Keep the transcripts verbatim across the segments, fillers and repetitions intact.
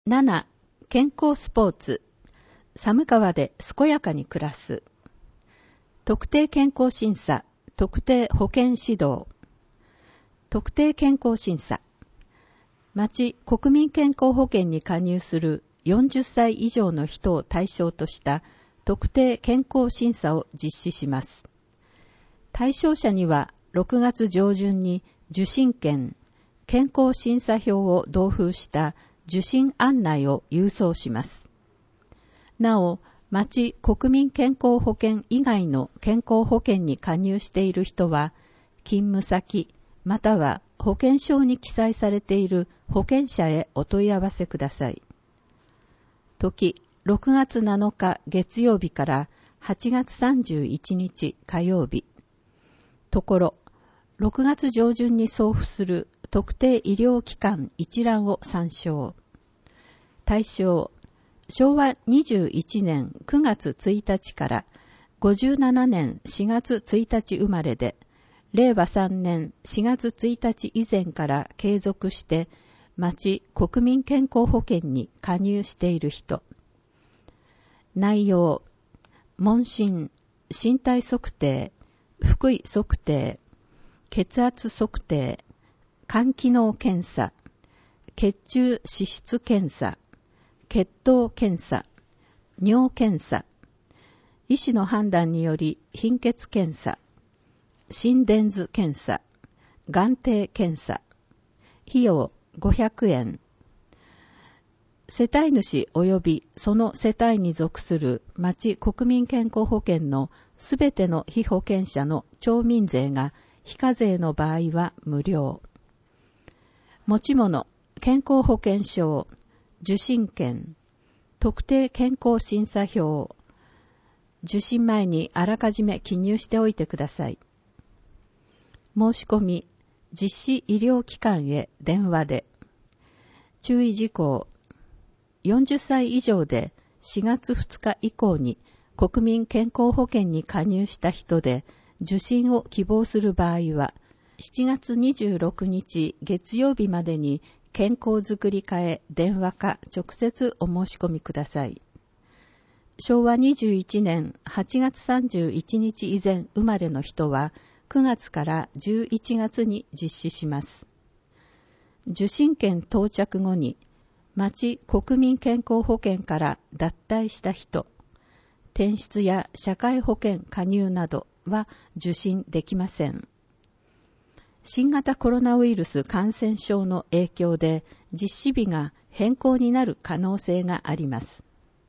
なな. 健康スポーツ。寒川で健やかに暮らす。特定健康審査、特定保健指導。特定健康審査。町国民健康保険に加入するよんじゅっさい以上の人を対象とした特定健康審査を実施します。対象者にはろくがつ上旬に受診券、健康審査票を同封した受診案内を郵送します。なお、町国民健康保険以外の健康保険に加入している人は、勤務先または保険証に記載されている保険者へお問い合わせください。時、ろくがつなのか月曜日からはちがつさんじゅういちにち火曜日。ところ、ろくがつ上旬に送付する特定医療機関一覧を参照。対象、しょうわにじゅういちねんくがつついたちからごじゅうななねんしがつついたち生まれで、れいわさんねんしがつついたち以前から継続して町国民健康保険に加入している人。内容、問診、身体測定、腹囲測定、血圧測定、肝機能検査、血中脂質検査、血糖検査、尿検査、医師の判断により貧血検査、心電図検査、眼底検査、費用ごひゃくえん。世帯主及びその世帯に属する町国民健康保険のすべての被保険者の町民税が非課税の場合は無料。持ち物、健康保険証、受診券、特定健康審査票、受診前にあらかじめ記入しておいてください。申し込み、実施医療機関へ電話で。注意事項、よんじゅっさい以上でしがつふつか以降に国民健康保険に加入した人で受診を希望する場合は、しちがつにじゅうろくにち月曜日までに健康づくり課へ電話か直接お申し込みください。しょうわにじゅういちねんはちがつさんじゅういちにち以前生まれの人はくがつからじゅういちがつに実施します。受診券到着後に町国民健康保険から脱退した人、転出や社会保険加入などは受診できません。新型コロナウイルス感染症の影響で実施日が変更になる可能性があります。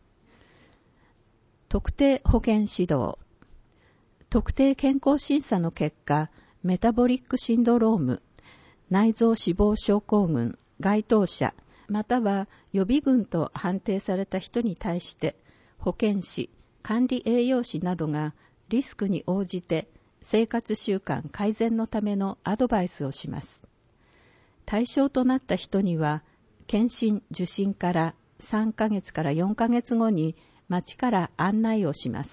特定保険指導。特定健康審査の結果、メタボリックシンドローム、内臓脂肪症候群、該当者、または予備群と判定された人に対して、保健師、管理栄養士などがリスクに応じて生活習慣改善のためのアドバイスをします。対象となった人には、検診・受診からさんかげつからよんかげつごに町から案内をします。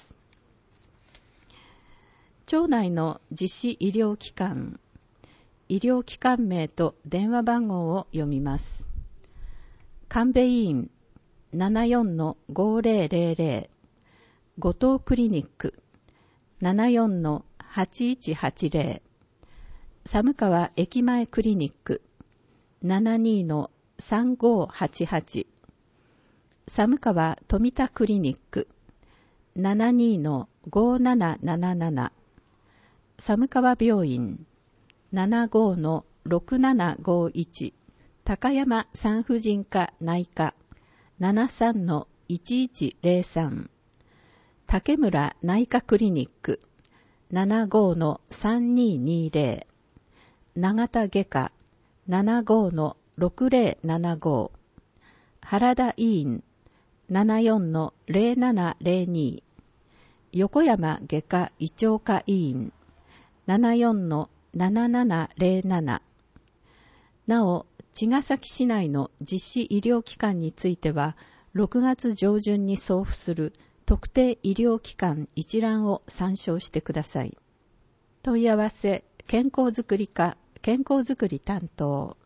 町内の実施医療機関、医療機関名と電話番号を読みます。神戸医院 ななよんのごーぜろぜろぜろ、後藤クリニック ななよんのはちいちはちぜろ、寒川駅前クリニック ななにのさんごはちはち、寒川富田クリニック ななにのごーなななななな、寒川病院 ななごのろくななごいち、高山産婦人科内科 ななさんのいちいちぜろさん、竹村内科クリニック ななごのさんににぜろ、長田外科 ななごのろくぜろななご、原田医院 ななよんのぜろななぜろに、横山外科胃腸科医院 ななよんのななななぜろなな。なお、茅ヶ崎市内の実施医療機関については、ろくがつ上旬に送付する特定医療機関一覧を参照してください。問い合わせ、健康づくり課、健康づくり担当。